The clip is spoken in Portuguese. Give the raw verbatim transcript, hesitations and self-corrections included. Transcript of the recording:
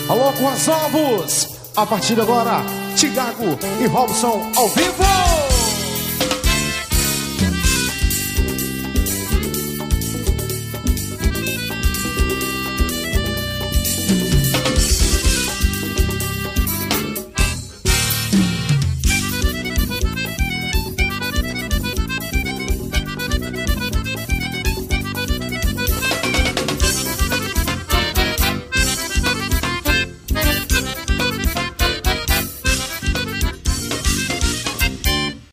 Alô, com as ovos. A partir de agora, Thiago e Robson ao vivo.